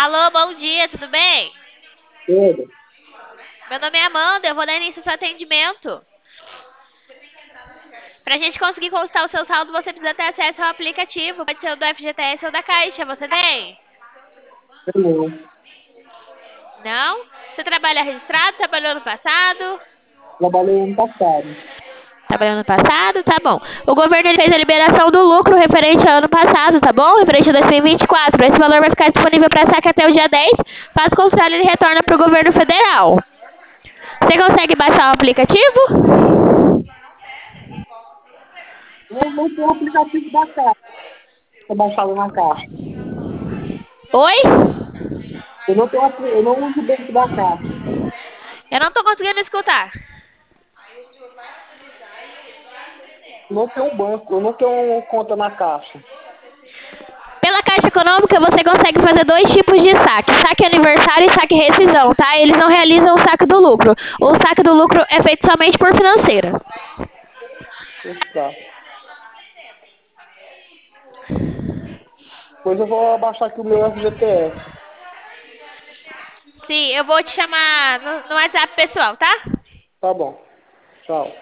Alô, bom dia, tudo bem? Tudo. Meu nome é Amanda, eu vou dar início ao seu atendimento. Para a gente conseguir consultar o seu saldo, você precisa ter acesso ao aplicativo. Pode ser o do FGTS ou da Caixa, você tem? Não. Não? Você trabalha registrado? Trabalhou no passado? Trabalhei ano passado. Trabalhou no passado? Tá bom. O governo ele fez a liberação do lucro referente ao ano passado, tá bom? Referente a 2024. Esse valor vai ficar disponível para saque até o dia 10. Caso contrário, ele retorna para o governo federal. Você consegue baixar o aplicativo? Eu não tenho o aplicativo da Caixa, para baixar lá na Caixa. Oi? Eu não uso o banco da Caixa. Eu não tô conseguindo escutar. Eu não tenho um banco, eu não tenho conta na Caixa. Pela Caixa Econômica, você consegue fazer dois tipos de saque: saque aniversário e saque rescisão, tá? Eles não realizam o saque do lucro. O saque do lucro é feito somente por financeira. Tá. Depois eu vou baixar aqui o meu FGTS. Sim, eu vou te chamar no WhatsApp pessoal, tá? Tá bom. Tchau.